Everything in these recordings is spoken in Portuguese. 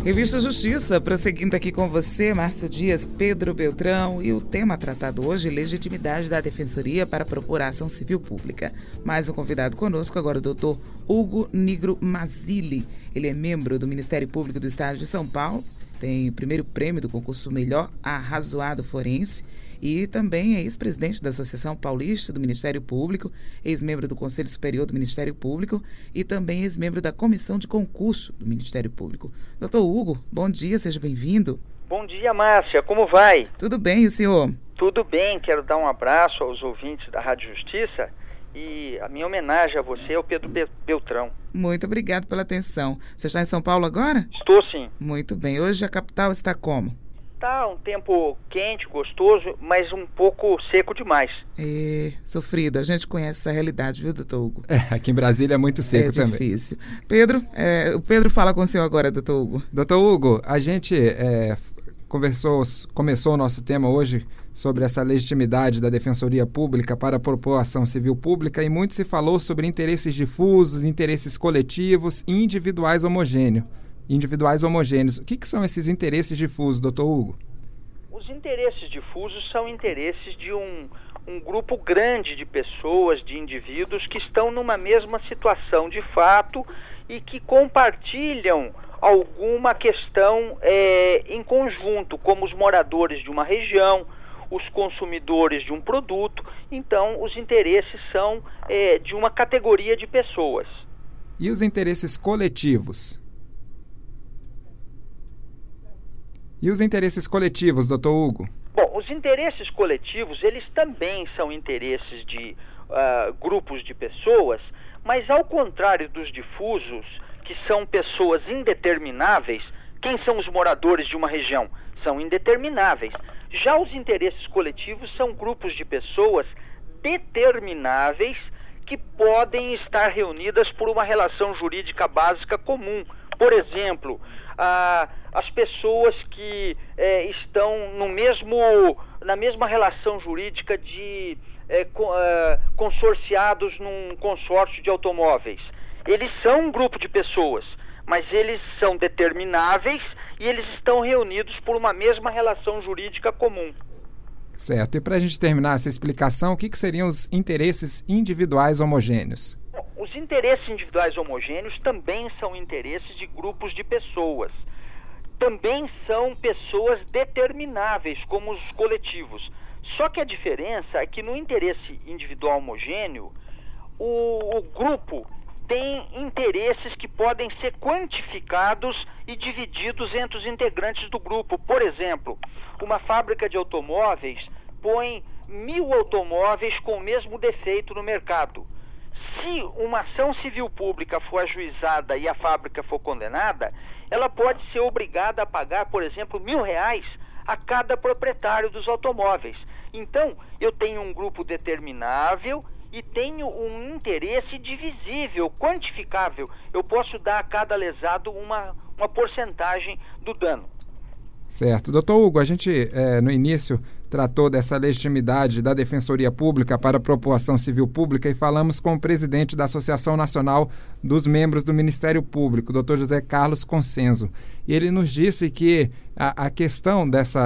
Revista Justiça, prosseguindo aqui com você, Márcia Dias, Pedro Beltrão, e o tema tratado hoje, legitimidade da Defensoria para propor a ação civil pública. Mais um convidado conosco, agora o doutor Hugo Nigro Mazzilli. Ele é membro do Ministério Público do Estado de São Paulo, tem o primeiro prêmio do concurso Melhor Arrazoado Forense e também é ex-presidente da Associação Paulista do Ministério Público, ex-membro do Conselho Superior do Ministério Público e também ex-membro da Comissão de Concurso do Ministério Público. Doutor Hugo, bom dia, seja bem-vindo. Bom dia, Márcia, como vai? Tudo bem, e o senhor? Tudo bem, quero dar um abraço aos ouvintes da Rádio Justiça e a minha homenagem a você é o Pedro Beltrão. Muito obrigado pela atenção. Você está em São Paulo agora? Estou sim. Muito bem, hoje a capital está como? Tá um tempo quente, gostoso, mas um pouco seco demais. Sofrido, a gente conhece essa realidade, viu, doutor Hugo? Aqui em Brasília é muito seco também. É difícil. Pedro, o Pedro fala com o senhor agora, doutor Hugo. Doutor Hugo, a gente começou o nosso tema hoje sobre essa legitimidade da Defensoria Pública para a propor ação civil pública e muito se falou sobre interesses difusos, interesses coletivos e individuais homogêneos. O que são esses interesses difusos, doutor Hugo? Os interesses difusos são interesses de um grupo grande de pessoas, de indivíduos que estão numa mesma situação de fato e que compartilham alguma questão em conjunto, como os moradores de uma região, os consumidores de um produto. Então, os interesses são de uma categoria de pessoas. E os interesses coletivos? E os interesses coletivos, doutor Hugo? Bom, os interesses coletivos, eles também são interesses de grupos de pessoas, mas ao contrário dos difusos, que são pessoas indetermináveis, quem são os moradores de uma região? São indetermináveis. Já os interesses coletivos são grupos de pessoas determináveis que podem estar reunidas por uma relação jurídica básica comum. Por exemplo, as pessoas que estão na mesma relação jurídica de consorciados num consórcio de automóveis. Eles são um grupo de pessoas, mas eles são determináveis e eles estão reunidos por uma mesma relação jurídica comum. Certo. E para a gente terminar essa explicação, o que seriam os interesses individuais homogêneos? Os interesses individuais homogêneos também são interesses de grupos de pessoas. Também são pessoas determináveis, como os coletivos. Só que a diferença é que no interesse individual homogêneo, o grupo tem interesses que podem ser quantificados e divididos entre os integrantes do grupo. Por exemplo, uma fábrica de automóveis põe 1.000 automóveis com o mesmo defeito no mercado. Se uma ação civil pública for ajuizada e a fábrica for condenada, ela pode ser obrigada a pagar, por exemplo, R$1.000 a cada proprietário dos automóveis. Então, eu tenho um grupo determinável e tenho um interesse divisível, quantificável. Eu posso dar a cada lesado uma porcentagem do dano. Certo. Doutor Hugo, a gente no início tratou dessa legitimidade da Defensoria Pública para a propor ação civil pública e falamos com o presidente da Associação Nacional dos Membros do Ministério Público, Dr. José Carlos Consenso. E ele nos disse que a questão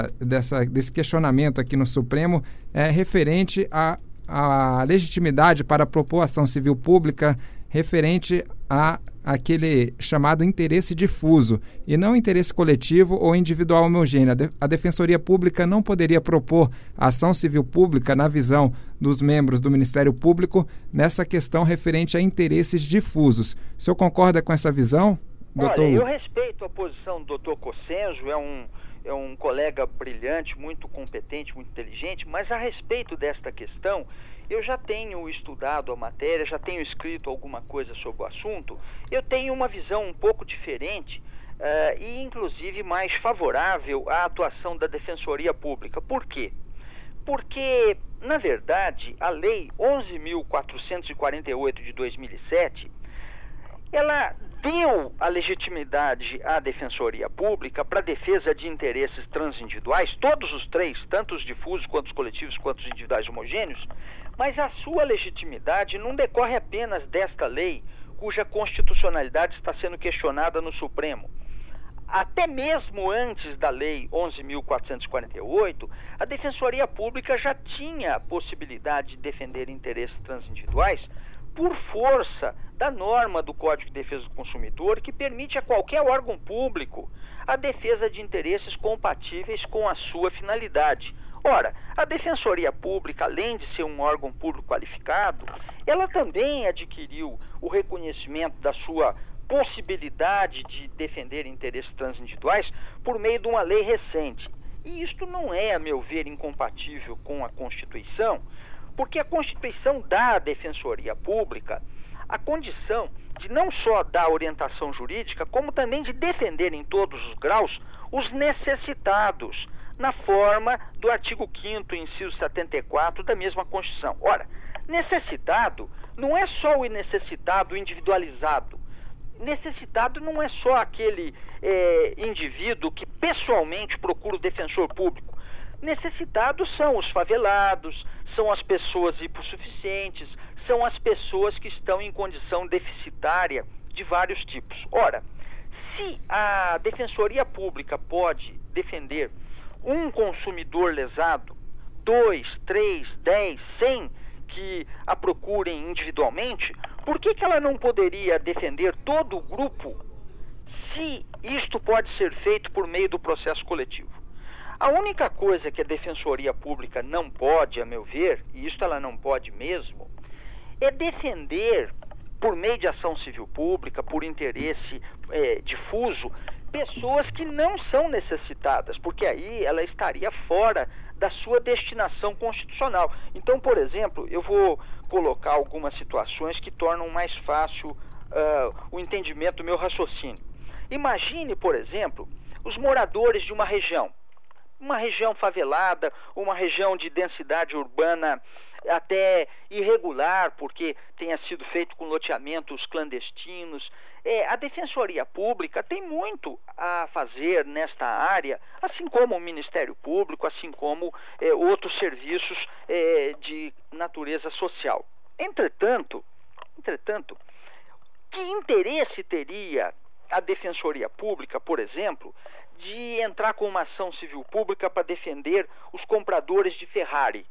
desse questionamento aqui no Supremo é referente à legitimidade para propor ação civil pública referente a aquele chamado interesse difuso e não interesse coletivo ou individual homogêneo. A Defensoria Pública não poderia propor ação civil pública na visão dos membros do Ministério Público nessa questão referente a interesses difusos. O senhor concorda com essa visão, doutor? Olha, eu respeito a posição do doutor Consenso, é um colega brilhante, muito competente, muito inteligente, mas a respeito desta questão, eu já tenho estudado a matéria, já tenho escrito alguma coisa sobre o assunto. Eu tenho uma visão um pouco diferente e, inclusive, mais favorável à atuação da Defensoria Pública. Por quê? Porque, na verdade, a Lei 11.448 de 2007, ela deu a legitimidade à Defensoria Pública para a defesa de interesses transindividuais, todos os três, tanto os difusos, quanto os coletivos, quanto os individuais homogêneos, mas a sua legitimidade não decorre apenas desta lei, cuja constitucionalidade está sendo questionada no Supremo. até mesmo antes da Lei 11.448, a Defensoria Pública já tinha a possibilidade de defender interesses transindividuais por força da norma do Código de Defesa do Consumidor, que permite a qualquer órgão público a defesa de interesses compatíveis com a sua finalidade. Ora, a Defensoria Pública, além de ser um órgão público qualificado, ela também adquiriu o reconhecimento da sua possibilidade de defender interesses transindividuais por meio de uma lei recente. E isto não é, a meu ver, incompatível com a Constituição, porque a Constituição dá à Defensoria Pública a condição de não só dar orientação jurídica, como também de defender em todos os graus os necessitados, na forma do artigo 5º, inciso 74 da mesma Constituição. Ora, necessitado não é só o necessitado individualizado. Necessitado não é só aquele indivíduo que pessoalmente procura o defensor público. Necessitados são os favelados, são as pessoas hipossuficientes, são as pessoas que estão em condição deficitária de vários tipos. Ora, se a Defensoria Pública pode defender um consumidor lesado, 2, 3, 10, 100 que a procurem individualmente, por que ela não poderia defender todo o grupo se isto pode ser feito por meio do processo coletivo? A única coisa que a Defensoria Pública não pode, a meu ver, e isto ela não pode mesmo, é defender, por meio de ação civil pública, por interesse difuso, pessoas que não são necessitadas, porque aí ela estaria fora da sua destinação constitucional. Então, por exemplo, eu vou colocar algumas situações que tornam mais fácil o entendimento do meu raciocínio. Imagine, por exemplo, os moradores de uma região favelada, uma região de densidade urbana até irregular, porque tenha sido feito com loteamentos clandestinos. A Defensoria Pública tem muito a fazer nesta área, assim como o Ministério Público, assim como outros serviços de natureza social. Entretanto, que interesse teria a Defensoria Pública, por exemplo, de entrar com uma ação civil pública para defender os compradores de Ferrari?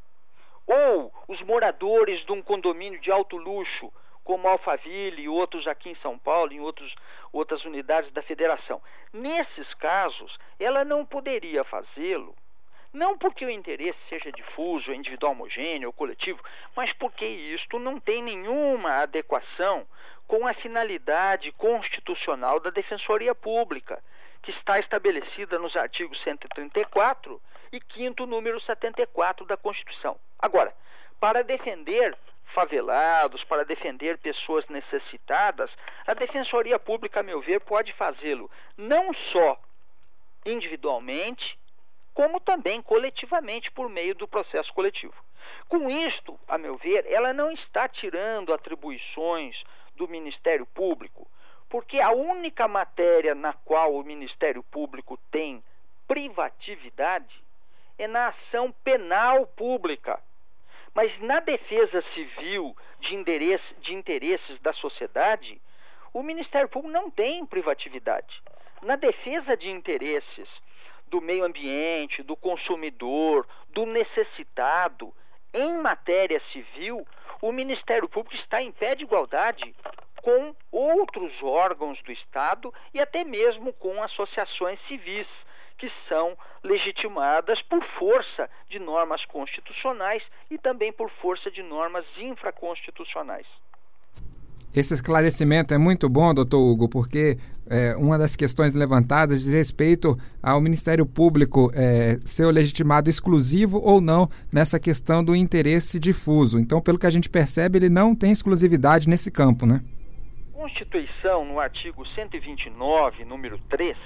Ou os moradores de um condomínio de alto luxo, como Alphaville e outros aqui em São Paulo, em outras unidades da federação. Nesses casos, ela não poderia fazê-lo, não porque o interesse seja difuso, individual, homogêneo ou coletivo, mas porque isto não tem nenhuma adequação com a finalidade constitucional da Defensoria Pública, que está estabelecida nos artigos 134 e 5º número 74 da Constituição. Agora, para defender favelados, para defender pessoas necessitadas, a Defensoria Pública, a meu ver, pode fazê-lo não só individualmente, como também coletivamente por meio do processo coletivo. Com isto, a meu ver, ela não está tirando atribuições do Ministério Público, porque a única matéria na qual o Ministério Público tem privatividade é na ação penal pública. Mas na defesa civil de interesses da sociedade, o Ministério Público não tem privatividade. Na defesa de interesses do meio ambiente, do consumidor, do necessitado, em matéria civil, o Ministério Público está em pé de igualdade com outros órgãos do Estado e até mesmo com associações civis, que são legitimadas por força de normas constitucionais e também por força de normas infraconstitucionais. Esse esclarecimento é muito bom, doutor Hugo, porque uma das questões levantadas diz respeito ao Ministério Público ser o legitimado exclusivo ou não nessa questão do interesse difuso. Então, pelo que a gente percebe, ele não tem exclusividade nesse campo, né? A Constituição, no artigo 129, número 3,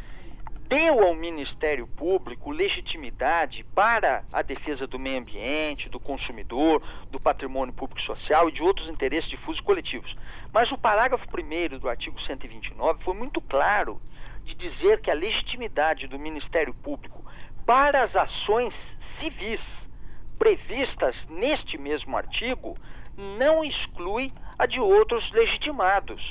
deu ao Ministério Público legitimidade para a defesa do meio ambiente, do consumidor, do patrimônio público e social e de outros interesses difusos coletivos. Mas o parágrafo 1º do artigo 129 foi muito claro de dizer que a legitimidade do Ministério Público para as ações civis previstas neste mesmo artigo não exclui a de outros legitimados.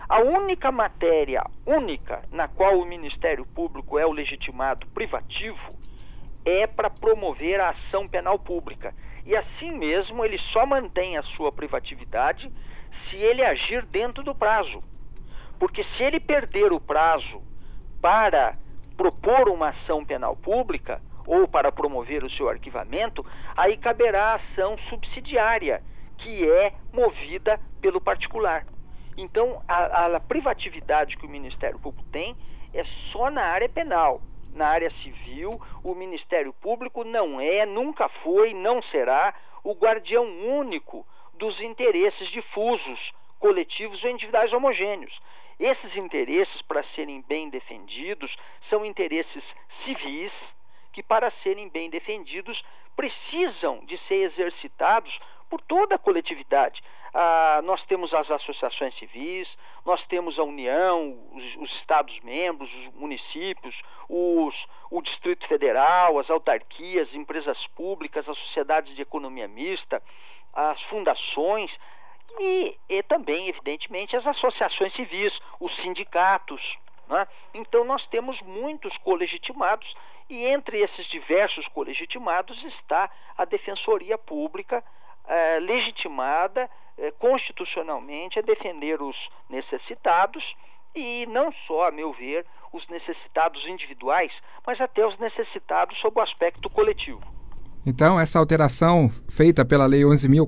A única matéria única na qual o Ministério Público é o legitimado privativo é para promover a ação penal pública. E assim mesmo ele só mantém a sua privatividade se ele agir dentro do prazo. Porque se ele perder o prazo para propor uma ação penal pública ou para promover o seu arquivamento, aí caberá a ação subsidiária, que é movida pelo particular. Então, a privatividade que o Ministério Público tem é só na área penal. Na área civil, o Ministério Público não é, nunca foi, não será o guardião único dos interesses difusos, coletivos ou individuais homogêneos. Esses interesses, para serem bem defendidos, são interesses civis, que para serem bem defendidos precisam de ser exercitados por toda a coletividade. Nós temos as associações civis, nós temos a União, os Estados-membros, os municípios, o Distrito Federal, as autarquias, empresas públicas, as sociedades de economia mista, as fundações e também, evidentemente, as associações civis, os sindicatos, né? Então, nós temos muitos colegitimados e entre esses diversos colegitimados está a Defensoria Pública, legitimada constitucionalmente a defender os necessitados e não só, a meu ver, os necessitados individuais, mas até os necessitados sob o aspecto coletivo. Então, essa alteração feita pela Lei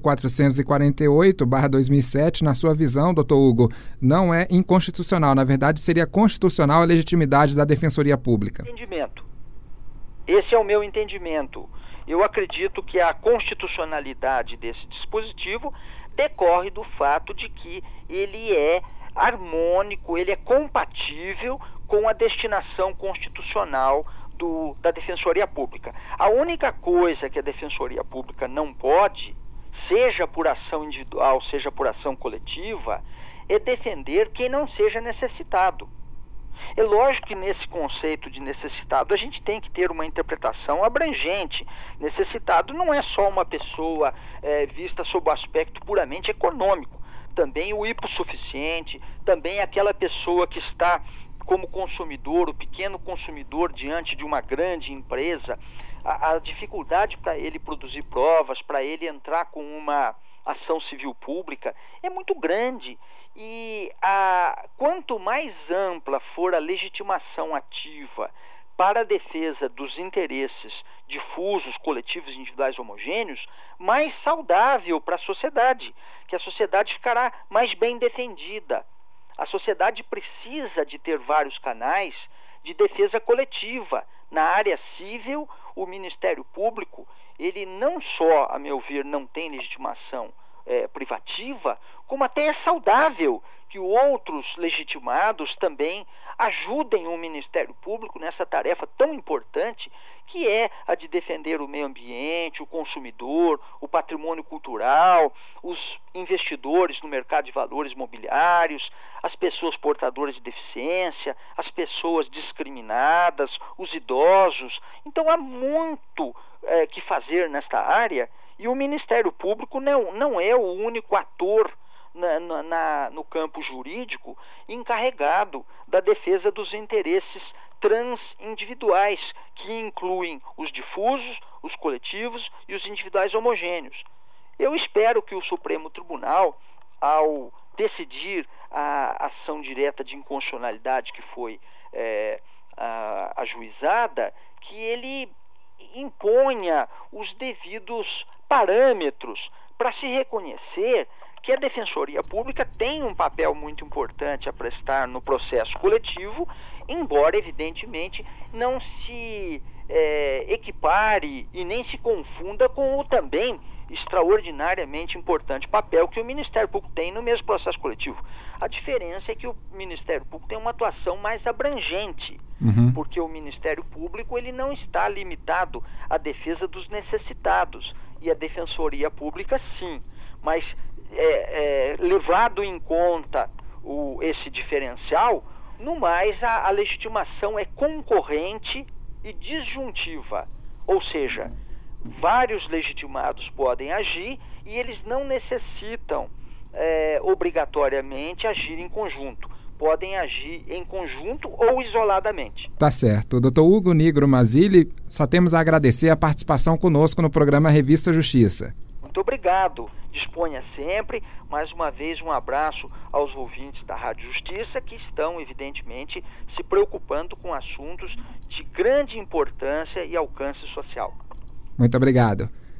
11.448/2007, na sua visão, doutor Hugo, não é inconstitucional. Na verdade, seria constitucional a legitimidade da Defensoria Pública. Entendimento. Esse é o meu entendimento. Eu acredito que a constitucionalidade desse dispositivo decorre do fato de que ele é harmônico, ele é compatível com a destinação constitucional da Defensoria Pública. A única coisa que a Defensoria Pública não pode, seja por ação individual, seja por ação coletiva, é defender quem não seja necessitado. É lógico que nesse conceito de necessitado a gente tem que ter uma interpretação abrangente. Necessitado não é só uma pessoa vista sob o aspecto puramente econômico. Também o hipossuficiente, também aquela pessoa que está como consumidor, o pequeno consumidor diante de uma grande empresa, a dificuldade para ele produzir provas, para ele entrar com uma ação civil pública é muito grande. E quanto mais ampla for a legitimação ativa para a defesa dos interesses difusos, coletivos e individuais homogêneos, mais saudável para a sociedade, que a sociedade ficará mais bem defendida. A sociedade precisa de ter vários canais de defesa coletiva. Na área civil, o Ministério Público, ele não só, a meu ver, não tem legitimação privativa, como até é saudável que outros legitimados também ajudem o Ministério Público nessa tarefa tão importante que é a de defender o meio ambiente, o consumidor, o patrimônio cultural, os investidores no mercado de valores mobiliários, as pessoas portadoras de deficiência, as pessoas discriminadas, os idosos. Então há muito que fazer nesta área e o Ministério Público não é o único ator no campo jurídico encarregado da defesa dos interesses transindividuais, que incluem os difusos, os coletivos e os individuais homogêneos. Eu espero que o Supremo Tribunal, ao decidir a ação direta de inconstitucionalidade que foi ajuizada, que ele imponha os devidos parâmetros para se reconhecer que a Defensoria Pública tem um papel muito importante a prestar no processo coletivo, embora, evidentemente, não se equipare e nem se confunda com o também extraordinariamente importante papel que o Ministério Público tem no mesmo processo coletivo. A diferença é que o Ministério Público tem uma atuação mais abrangente, porque o Ministério Público ele não está limitado à defesa dos necessitados, e a Defensoria Pública sim, mas levado em conta esse diferencial, no mais a legitimação é concorrente e disjuntiva, ou seja, vários legitimados podem agir e eles não necessitam obrigatoriamente agir em conjunto. Podem agir em conjunto ou isoladamente. Tá certo. Dr. Hugo Nigro Mazzilli, só temos a agradecer a participação conosco no programa Revista Justiça. Muito obrigado. Disponha sempre. Mais uma vez, um abraço aos ouvintes da Rádio Justiça que estão, evidentemente, se preocupando com assuntos de grande importância e alcance social. Muito obrigado.